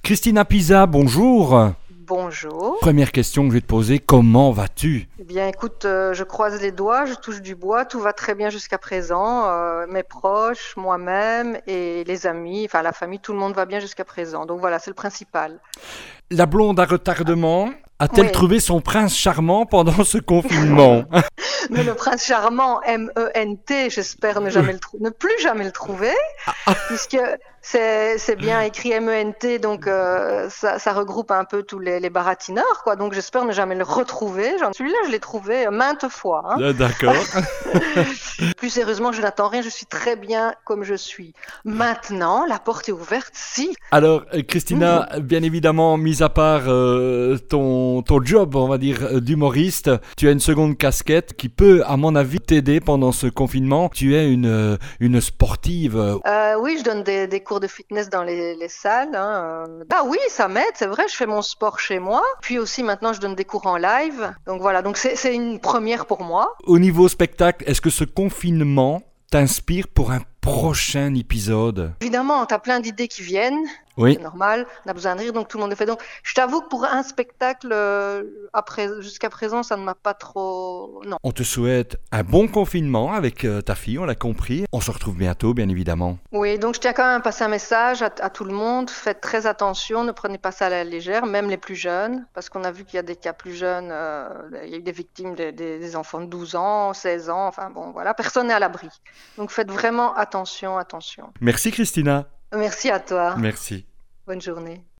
Christina Pisa, bonjour. Bonjour. Première question que je vais te poser, comment vas-tu? Eh bien, écoute, je croise les doigts, je touche du bois, tout va très bien jusqu'à présent. Mes proches, moi-même et les amis, enfin la famille, tout le monde va bien jusqu'à présent. Donc voilà, c'est le principal. La blonde à retardement a-t-elle Oui, trouvé son prince charmant pendant ce confinement? mais le prince charmant, MENT, j'espère ne plus jamais le trouver, puisque c'est bien écrit MENT, donc ça regroupe un peu tous les baratineurs, quoi. Donc j'espère ne jamais le retrouver. Celui-là, je l'ai trouvé maintes fois, hein. D'accord. Plus sérieusement, je n'attends rien, je suis très bien comme je suis. Maintenant, la porte est ouverte, si. Alors, Christina, bien évidemment, mis à part ton job, on va dire, d'humoriste, tu as une seconde casquette qui peut, à mon avis, t'aider pendant ce confinement. Tu es une sportive. Oui, je donne des cours de fitness dans les salles, hein. Ah oui, ça m'aide, c'est vrai, je fais mon sport chez moi. Puis aussi, maintenant, je donne des cours en live. Donc voilà, donc c'est une première pour moi. Au niveau spectacle, est-ce que ce confinement t'inspire pour un prochain épisode? Évidemment, tu as plein d'idées qui viennent. Oui. C'est normal, on a besoin de rire, donc tout le monde le fait. Donc, je t'avoue que pour un spectacle, jusqu'à présent, ça ne m'a pas trop. Non. On te souhaite un bon confinement avec ta fille, on l'a compris. On se retrouve bientôt, bien évidemment. Oui, donc je tiens quand même à passer un message à tout le monde. Faites très attention, ne prenez pas ça à la légère, même les plus jeunes, parce qu'on a vu qu'il y a des cas plus jeunes. Il y a eu des victimes, des enfants de 12 ans, 16 ans, enfin bon, voilà, personne n'est à l'abri. Donc faites vraiment attention, attention. Merci Christina. Merci à toi. Merci. Bonne journée.